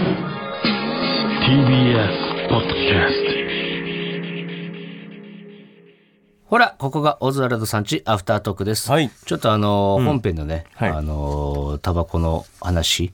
TBS ポッドキャスト。 ほら、ここがオズワルドさんちアフタートークです。 はい、 ちょっと本編のね、 はい、 タバコの話、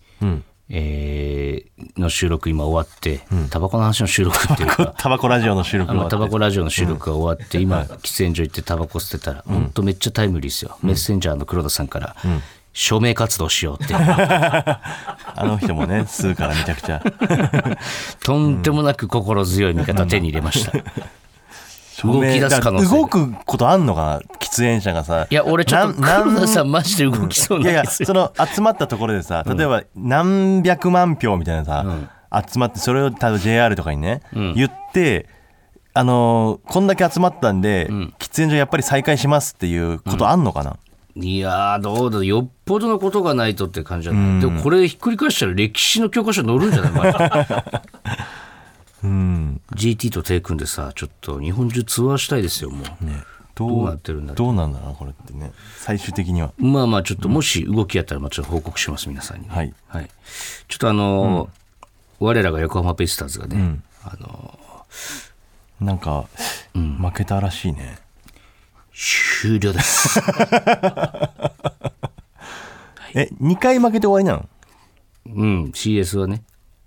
の収録今終わって、タバコの話の収録っていうかタバコラジオの収録が終わって、 タバコラジオの収録が終わって、今喫煙所行ってタバコ捨てたら、ほんとめっちゃタイムリーですよ。メッセンジャーの黒田さんから、署名活動しようってあの人もね吸うからめちゃくちゃとんでもなく心強い味方手に入れました。動き出す可能性、 動くことあんのかな、喫煙者がさ。 いや俺ちょっと黒田さんマジで動きそうなんですよ。 いやいや、その集まったところでさ、例えば何百万票みたいなさ、集まって、それを多分 JR とかにね、言ってこんだけ集まったんで、喫煙所やっぱり再開しますっていうことあんのかな。 いやーどうだ、よっぽどのことがないとって感じじゃない。でもこれひっくり返したら歴史の教科書載るんじゃないGT と手組んでさ、ちょっと日本中ツアーしたいですよもう、ね、どうなってるんだろう。 どうなんだろうこれってね、最終的には。 まあまあちょっともし動きやったらちょっと報告します皆さんに、ね。 はいはい、ちょっと我らが横浜ベイスターズがね、 なんか、負けたらしいね。 終了です 2回負けて終わりなの ？CS はね。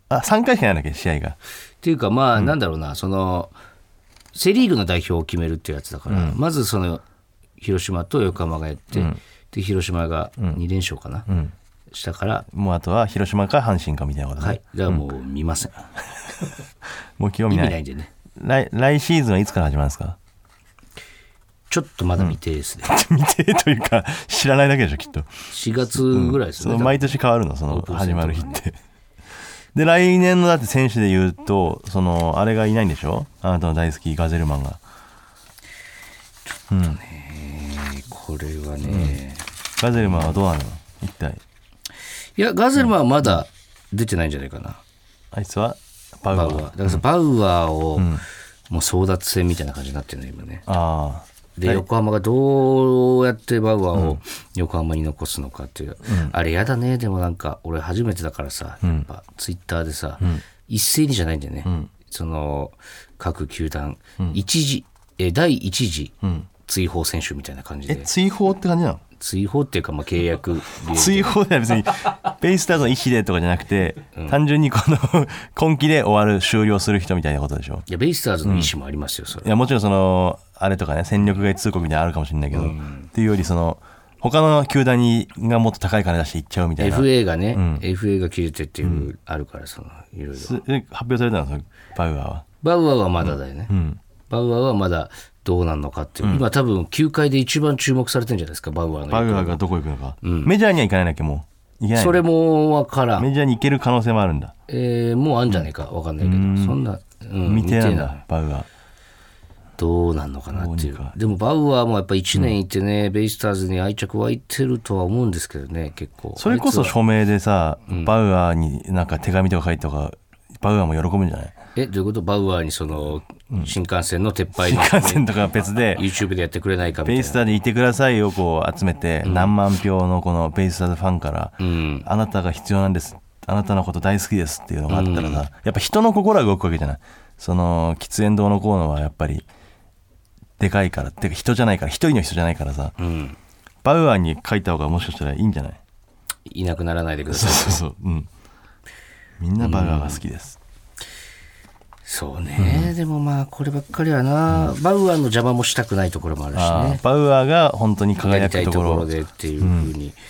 3回しかないんだっけ試合が。 っていうかまあ、なんだろうな、そのセリーグの代表を決めるっていうやつだから、まずその広島と横浜がやって、で広島が2連勝かな、したから、 もうあとは広島か阪神かみたいなことね。 はい、だからもう見ません、 もう興味ない。 意味ないんでね。 来シーズンはいつから始まるんですか？ ちょっとまだ未定ですね、 未定というか知らないだけでしょきっと。 4月ぐらいですね、 毎年変わるの、その始まる日って。で来年のだって選手で言うと、そのあれがいないんでしょ、あなたの大好きガゼルマンが。 ちょっとね、これはね、 ガゼルマンはどうなの一体。 いやガゼルマンはまだ出てないんじゃないかな、 あいつはバウアーだからバウアーを、もう争奪戦みたいな感じになってるの今ね。で横浜がどうやってバウアーを横浜に残すのかっていう、あれやだね。でもなんか俺初めてだからさ、やっぱツイッターでさ、一斉にじゃないんだよね、その各球団、第一次追放選手みたいな感じで。 追放って感じなの？ 追放っていうか、契約追放では別にベイスターズの意思でとかじゃなくて、単純にこの今季で終わる終了する人みたいなことでしょ。 いやベイスターズの意思もありますよ、それ。 いやもちろんそのあれとかね、戦力外通告みたいなのあるかもしれないけど、っていうよりその他の球団がもっと高い金出していっちゃうみたいな。 FA がね、FA が切れてっていう、あるから、そのいろいろ発表されたの、そのバウアーは。 バウアーはまだだよね、バウアーはまだどうなんのかっていう、今多分球界で一番注目されてるんじゃないですか、バウアーの。 バウアーがどこ行くのか、メジャーには行かないんだっけ、もう行けない。 それも分からん。 メジャーに行ける可能性もあるんだ。 もうあんじゃないか分かんないけど、そんな、 未定なんだバウアー。 どうなんのかなっていう。でもバウアーもやっぱ1年いてね、ベイスターズに愛着湧いてるとは思うんですけどね、結構。 それこそ署名でさ、バウアーになんか手紙とか書いてとか、バウアーも喜ぶんじゃない？ どういうこと？バウアーにその新幹線の撤廃の新幹線とか別で YouTube でやってくれないかみたいな。 ベイスターでいてくださいをこう集めて、何万票のこのベイスターズファンから、あなたが必要なんです、あなたのこと大好きですっていうのがあったらさ、やっぱ人の心が動くわけじゃない。その喫煙堂のコーナーはやっぱりでかいから、てか人じゃないから、一人の人じゃないからさ、バウアーに書いた方がもしかしたらいいんじゃない？ いなくならないでください。 そう、みんなバウアーが好きです。 そうね、でもまあこればっかりはな、バウアーの邪魔もしたくないところもあるしね。 バウアーが本当に輝くところ、 やりたいところでっていうふうに、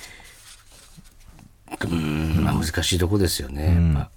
まあ難しいとこですよね、やっぱ。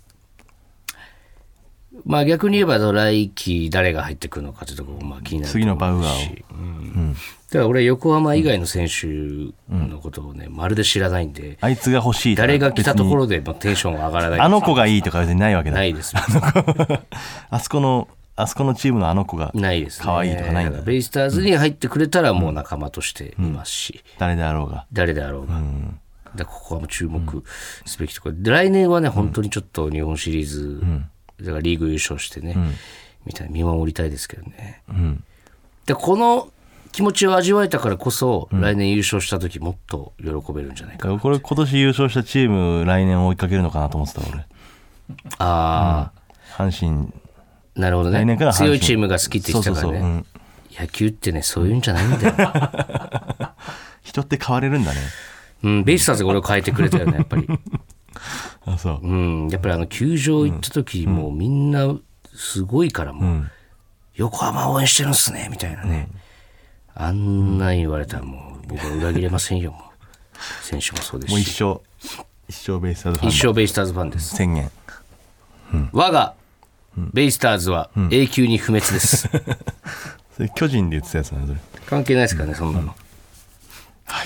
まあ逆に言えば来季誰が入ってくるのかというところもまあ気になるところ。 次のバウアーを、 だから俺横浜以外の選手のことをね、まるで知らないんで、 あいつが欲しいとか、 誰が来たところでテンション上がらない。 あの子がいいとか別にないわけだ。 ないです。 あそこのチームのあの子がないですね。 可愛いとかないんだ。 ベイスターズに入ってくれたらもう仲間としていますし、 誰であろうが。 だからここはもう注目すべきところで、来年はね本当にちょっと日本シリーズ、だからリーグ優勝してね、みたいな見守りたいですけどね、でこの気持ちを味わえたからこそ、来年優勝した時もっと喜べるんじゃないかな。 これ今年優勝したチーム来年追いかけるのかなと思ってた俺。 ああ、阪神なるほどね。 来年から阪神強いチームが好きって言ってたからね。 そうそうそう、うん、 野球ってねそういうんじゃないんだよ。 人って変われるんだね。 うん、ベイスターズが俺を変えてくれたよねやっぱり。 あ、そう、 うん、やっぱり球場行った時、もうみんなすごいからもう、横浜応援してるんすねみたいなね、あんな言われたらもう僕は裏切れませんよ。もう選手もそうですし、 もう一生ベイスターズファン、 一生ベイスターズファンです。 宣言、 我がベイスターズは永久に不滅です。 それ巨人で言ってたやつなんだそれ。 関係ないですからねそんなの。 はい、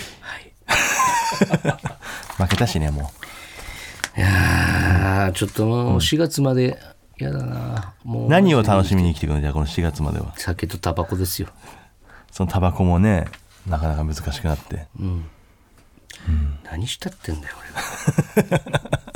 負けたしねもう。いやちょっともう4月までやだな。もう何を楽しみに生きていくのじゃあこの4月までは。 酒とタバコですよ。 そのタバコもねなかなか難しくなって、 何したってんだよ俺は。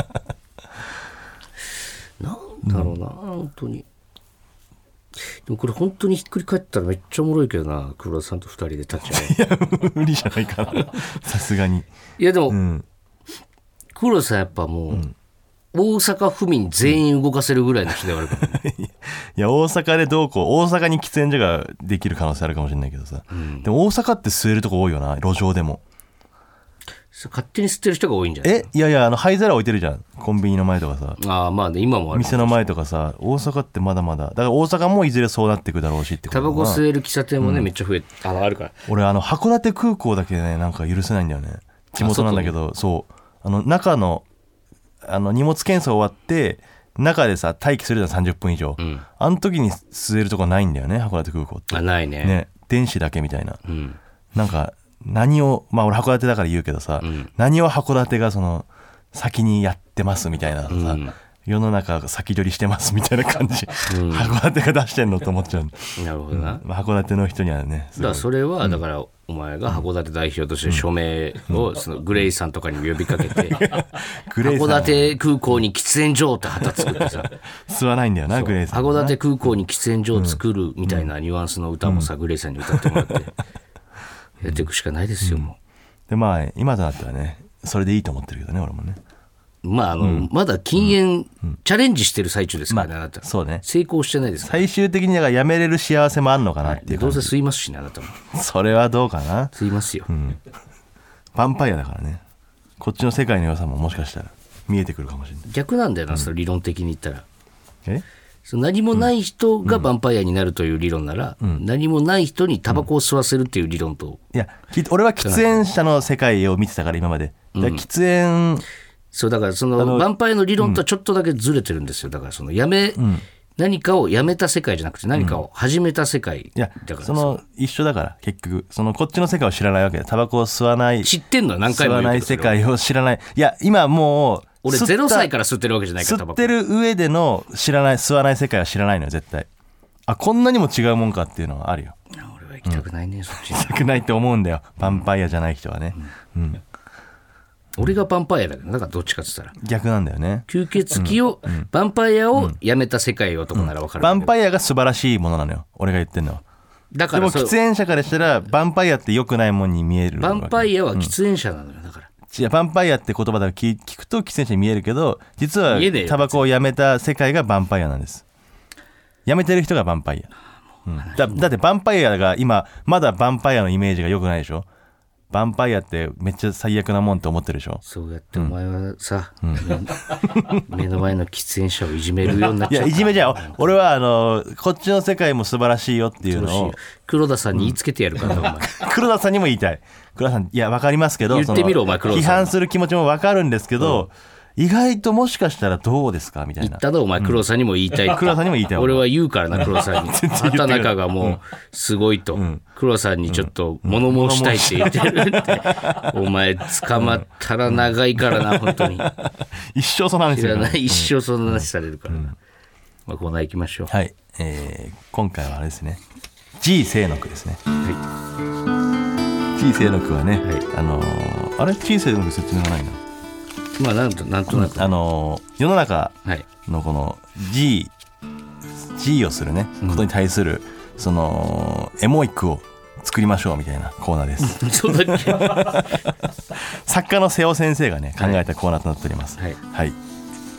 なんだろうな、本当に。でもこれ本当にひっくり返ったらめっちゃおもろいけどな、黒田さんと2人で立ち会う。 いや無理じゃないかなさすがに。 いやでも、黒田さんやっぱもう、大阪府民全員動かせるぐらいの人ではあるから、ね。 いや大阪でどうこう、大阪に喫煙所ができる可能性あるかもしれないけどさ、でも大阪って吸えるとこ多いよな、路上でも。 勝手に吸ってる人が多いんじゃない？ いや灰皿置いてるじゃん、コンビニの前とかさ。 ああまあね、今もある。 店の前とかさ、大阪ってまだまだだから大阪もいずれそうなっていくだろうしってことだな。 タバコ吸える喫茶店もね、めっちゃ増えあるから。 俺函館空港だけねなんか許せないんだよね。地元なんだけど、そう中の荷物検査終わって中でさ待機するじゃん30分以上、あの時に吸えるとこないんだよね函館空港って。 ないね。 電子だけみたいな、なんか何を俺函館だから言うけどさ、何を函館がその先にやってますみたいなさ、世の中先取りしてますみたいな感じ、函館が出してんのと思っちゃう。 なるほどな。 函館の人にはねだからそれはだから、お前が函館代表として署名をそのグレイさんとかに呼びかけて、函館空港に喫煙所って旗作ってさ、 吸わないんだよなグレイさん。 函館空港に喫煙所を作るみたいなニュアンスの歌もさ、グレイさんに歌ってもらってやっていくしかないですよ、もう。で今となってはねそれでいいと思ってるけどね俺もね。 まだ禁煙チャレンジしてる最中ですからね、あなた。 そうね、 成功してないですから。 最終的にだからやめれる幸せもあるのかなっていうどうせ吸いますしね、あなたも。 それはどうかな。 吸いますよ、 ヴァンパイアだからね。こっちの世界の良さももしかしたら見えてくるかもしれない。 逆なんだよな、それ理論的に言ったら。何もない人がヴァンパイアになるという理論なら、何もない人にタバコを吸わせるっていう理論と、 いや俺は喫煙者の世界を見てたから今まで。喫煙そうだからそのヴァンパイアの理論とはちょっとだけずれてるんですよ。だからその何かをやめた世界じゃなくて何かを始めた世界だから、 その一緒だから結局こっちの世界を知らないわけで、タバコを吸わない、 知ってんのは何回も言うけど、 吸わない世界を知らない。いや今もう俺0歳から吸ってるわけじゃないから、 吸ってる上での吸わない世界は知らないのよ絶対。こんなにも違うもんかっていうのはあるよ。 俺は行きたくないね、そっちに。 行きたくないって思うんだよ、ヴァンパイアじゃない人はね。 俺がヴァンパイアだけど、だからどっちかって言ったら逆なんだよね。 吸血鬼を、ヴァンパイアをやめた世界男なら分かる、 ヴァンパイアが素晴らしいものなのよ俺が言ってんのは。 だからでも喫煙者からしたらヴァンパイアって良くないもんに見える。 ヴァンパイアは喫煙者なのよ、だから。 ヴァンパイアって言葉だけ聞くと喫煙者に見えるけど、実はタバコをやめた世界がヴァンパイアなんです。やめてる人がヴァンパイア、だってヴァンパイアが今まだヴァンパイアのイメージが良くないでしょ。ヴァンパイアってめっちゃ最悪なもんって思ってるでしょ。 そうやってお前はさ、目の前の喫煙者をいじめるようになっちゃった。 いやいじめじゃん。俺はこっちの世界も素晴らしいよっていうのを黒田さんに言いつけてやるからな、お前。 黒田さんにも言いたい。黒田さん、いや分かりますけど、 言ってみろお前黒田さん。 批判する気持ちも分かるんですけど、意外ともしかしたらどうですかみたいな。 言っただお前、黒田さんにも言いたい。 黒田さんにも言いたい。 俺は言うからな、黒田さんに。畑中がもうすごいと、黒田さんにちょっと物申したいって言ってるって。お前捕まったら長いからな、本当に。 一生その話する。 一生その話されるからな。コーナー行きましょう。 はい、今回はあれですね、 G 清の句ですね。G 清の句はね、あれ G 清の句説明がないな。 まあなんとなく、 世の中のこの G をするね、ことに対するそのエモい句を作りましょうみたいなコーナーです。 そうだっけ。 作家の瀬尾先生がね考えたコーナーとなっております。はい、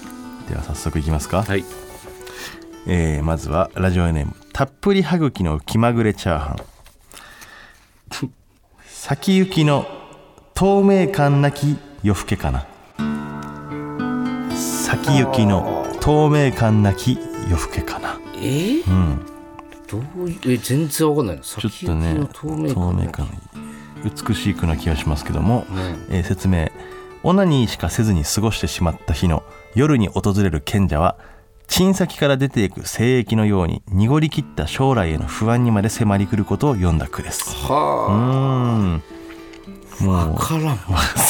では早速いきますか。 はい。 まずはラジオネームたっぷり歯茎の気まぐれチャーハン。先行きの透明感なき夜更けかな。先行きの透明感なき夜更けかな。 どういう全然わかんないな。 ちょっとね透明感美しい句な気がしますけども、説明。オナニーしかせずに過ごしてしまった日の夜に訪れる賢者は、チン先から出ていく精液のように濁りきった将来への不安にまで迫り来ることを詠んだ句です。 はあ。もう分からんわ。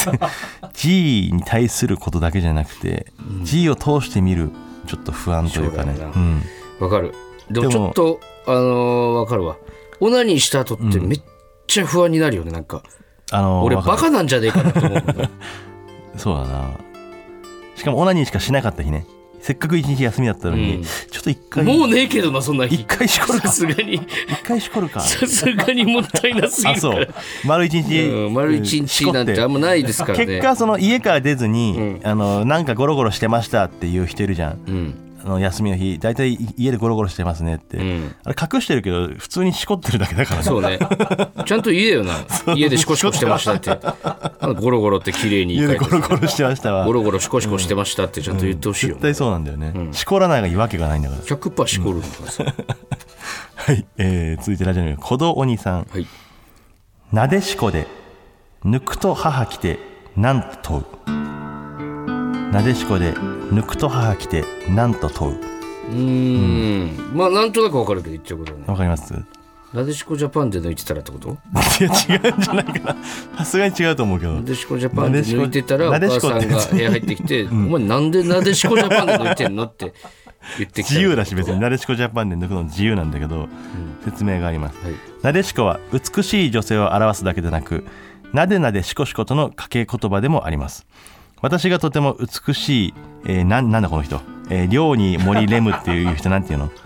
G に対することだけじゃなくて、G を通して見るちょっと不安というかね。 分かる。でもちょっと分かるわ。オナニーした後ってめっちゃ不安になるよね。なんか俺バカなんじゃねえかなと思う。 そうだな。しかもオナニーしかしなかった日ね。せっかく一日休みだったのに、ちょっと一回もうねえけどな、そんな日一回しこるか。 さすがに一回しこるか。 さすがにもったいなすぎるから。 そう丸一日、 丸一日なんてあんまないですからね。 結果その家から出ずに、なんかゴロゴロしてましたっていう人いるじゃん。休みの日だいたい家でゴロゴロしてますねって、あれ隠してるけど普通にしこってるだけだからね。 そうね。ちゃんと言えよな。家でシコシコしてましたって。ゴロゴロって綺麗に家でゴロゴロしてましたわ。 ゴロゴロシコシコしてましたってちゃんと言ってほしいよ、 絶対そうなんだよね。しこらないがわけがないんだから。 100% しこるのかさ。 はい、続いてラジオネーム小戸鬼さん。なでしこで抜くと母来てなんと問う。なでしこで抜くと母来てなんと問う。 まあなんとなく分かるけど言っちゃうことね。 分かります。 なでしこジャパンで抜いてたらってこと？ いや違うんじゃないかな。さすがに違うと思うけど。 なでしこジャパンで抜いてたらお母さんが部屋入ってきて、お前なんでなでしこジャパンで抜いてんのって言ってきた。 自由だし別になでしこジャパンで抜くの自由なんだけど、説明があります。なでしこは美しい女性を表すだけでなく、なでなでしこしことの掛け言葉でもあります。私がとても美しい、なんだこの人、両に森レムっていう人なんていうの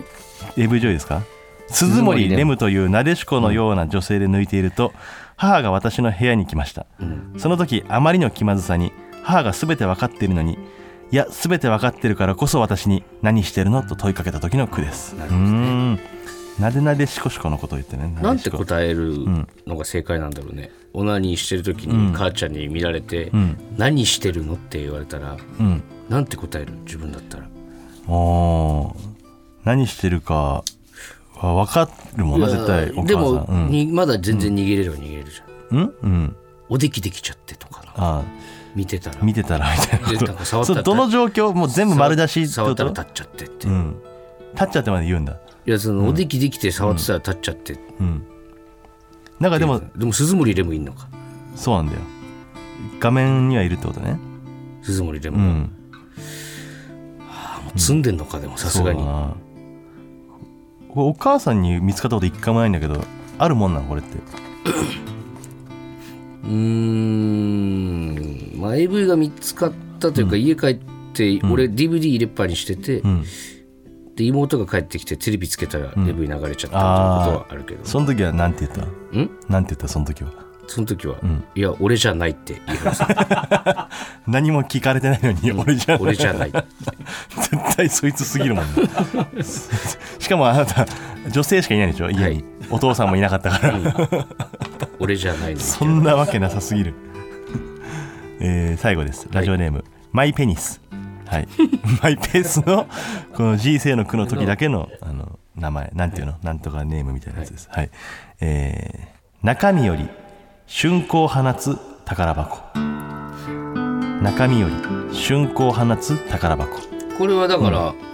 ？AV 女優ですか？鈴森レムというなでしこのような女性で抜いていると、母が私の部屋に来ました。その時あまりの気まずさに母が全て分かっているのに、いや全て分かってるからこそ私に何してるのと問いかけた時の句です。なでなでしこしこのことを言ってね。 なんて答えるのが正解なんだろうね。オナニーしてる時に母ちゃんに見られて、何してるのって言われたら、なんて答える自分だったら。 何してるか分かるもんな絶対。 でも、まだ全然逃げれるは逃げれるじゃん。おできできちゃってとかな。見てたらみたいなこと。 どの状況もう全部丸出しってこと？ 触ったら立っちゃってって。 立っちゃってまで言うんだ。 いやそのおできできて触ってたら立っちゃって、 なんかでも鈴森レムいんのか。 そうなんだよ。画面にはいるってことね。 鈴森レムが、もう積んでんのか。でもさすがにお母さんに見つかったこと一回もないんだけど、あるもんなのこれって。 まあ AV が見つかったというか、家帰って俺 DVD 入れっぱにしてて、で妹が帰ってきてテレビつけたら AV 流れちゃったみたいなことはあるけど、 その時はなんて言った？なんて言った？その時は、 いや俺じゃないって言いました。 何も聞かれてないのに俺じゃない絶対そいつすぎるもんね。しかもあなた女性しかいないでしょ家に、お父さんもいなかったから、 俺じゃないの。 そんなわけなさすぎる。最後です。ラジオネーム、マイペニス。マイペースのこの G 世の句の時だけの名前、なんていうの、なんとかネームみたいなやつです。中身より春光を放つ宝箱。中身より春光を放つ宝箱。これはだから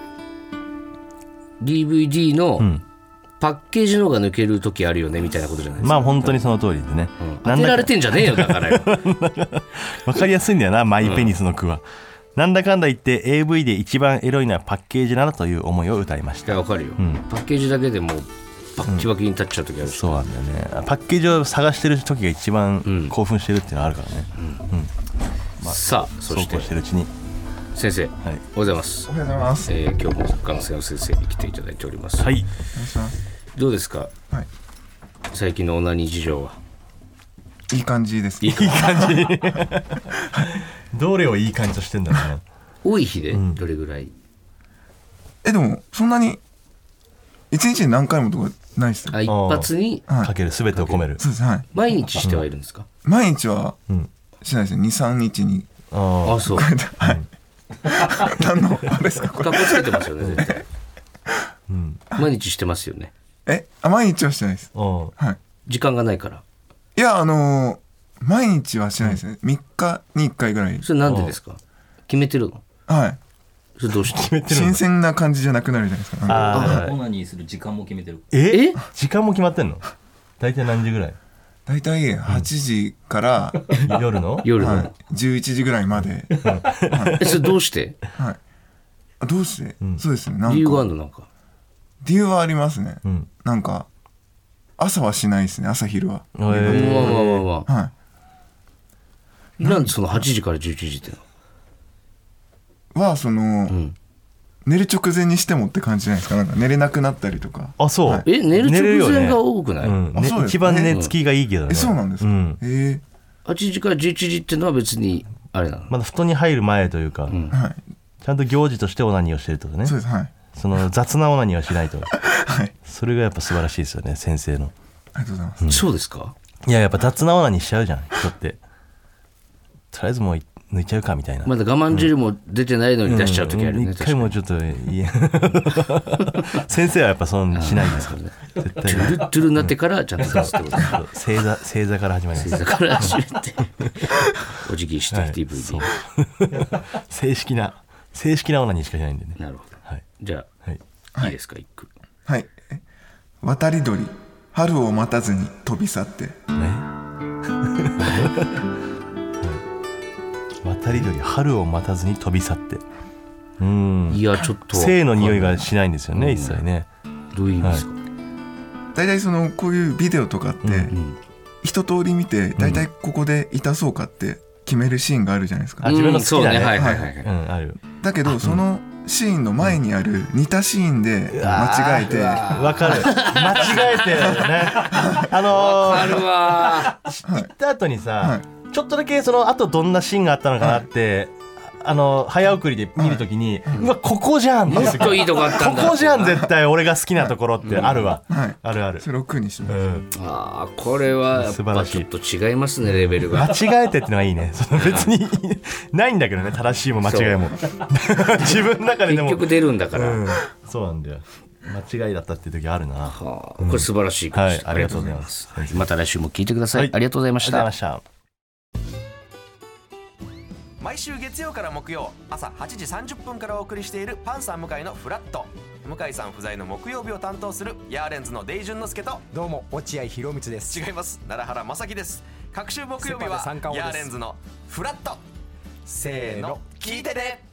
、DVD のパッケージのが抜ける時あるよねみたいなことじゃないですか。 まあ本当にその通りでね、 当てられてんじゃねえよだからよ。 分かりやすいんだよな、マイペニスの句は。なんだかんだ言って AV で一番エロいのはパッケージなのという思いを歌いました。 いや分かるよ、パッケージだけでもバッキバキに立っちゃう時あるし、 そうなんだよね。パッケージを探してる時が一番興奮してるっていうのはあるからね。 さあそしてしてるうちに先生、おはようございます。 おはようございます。 今日も作家の瀬尾先生に来ていただいております。 はい、 お願いします。 どうですか、最近のオナニー事情は。 いい感じです。 いい感じ。どれをいい感じとしてんだろうね。 多い日でどれぐらい？ でもそんなに一日に何回もとかないですよ。 一発にかける全てを込める。 そうです、はい。 毎日してはいるんですか？ 毎日はしないですね。2、3日に。 あ、そう。 はい。何のあれですかこれ。 かっこつけてますよね絶対。毎日してますよね。 毎日はしてないです。はい。 時間がないから。 いや毎日はしないですね。3日に1回ぐらい。 それなんでですか？決めてるの？ はい。 それどうして？ 決めてるの？ 新鮮な感じじゃなくなるじゃないですか。 オナニーする時間も決めてる。 時間も決まってんの？大体何時ぐらい？ 大体8時から夜の 11時ぐらいまで。 それどうして？ はい。どうして？そうですね。 理由があるの？なんか理由はありますね。なんか朝はしないですね。朝昼は。 はい。なんでその8時から11時っての？は寝る直前にしてもって感じじゃないですか。なんか寝れなくなったりとか。 あ、そう。 寝る直前が多くない？ 一番寝つきがいいけどね。 そうなんですか。8 時から11時ってのは別にあれなの？ まだ布団に入る前というか、ちゃんと行事としてオナニーをしてるってことね。 そうです。はい。 その雑なオナニーはしないと。 はい。 それがやっぱ素晴らしいですよね、先生の。 ありがとうございます。 そうですか？ いや、やっぱ雑なオナニーしちゃうじゃん、人って。とりあえずもう抜いちゃうかみたいな。 まだ我慢汁も出てないのに出しちゃう時あるね。 一回もうちょっと先生はやっぱそんしないですからね。絶対トゥルトゥルになってからちゃんと出すってこと。 正座から始まります。 正座から始めてお辞儀して DVD。 正式なオナニーしかしないんでね。 なるほど。じゃあいいですか、一句。 はい。渡り鳥春を待たずに飛び去って。 渡り鳥春を待たずに飛び去って。 いや、ちょっと性の匂いがしないんですよね、一切ね。 どういう意味ですか？ 大体こういうビデオとかって一通り見て大体ここで痛そうかって決めるシーンがあるじゃないですか。 自分の好きなね。 ある。だけどそのシーンの前にある似たシーンで間違えて。 わかる。間違えてね。 わかるわ。 行った後にさ、ちょっとだけあとどんなシーンがあったのかなって早送りで見るときに、うわここじゃんって、 もっといいとこあったんだ、 ここじゃん絶対俺が好きなところってあるわ。あるある。 それを6にします。 これはやっぱちょっと違いますね、レベルが。 間違えてってのがいいね。別にないんだけどね、正しいも間違いも。自分の中ででも結局出るんだから。 そうなんだよ。間違いだったっていう時あるな。 これ素晴らしいことです。 ありがとうございます。 また来週も聞いてください。ありがとうございました。 毎週月曜から木曜朝8時30分からお送りしているパンサー向井のフラット。向井さん不在の木曜日を担当するヤーレンズのデイジュンの之介と、 どうも落合博満です。 違います、奈良原正樹です。各週木曜日はヤーレンズのフラット。せーの聞いてね。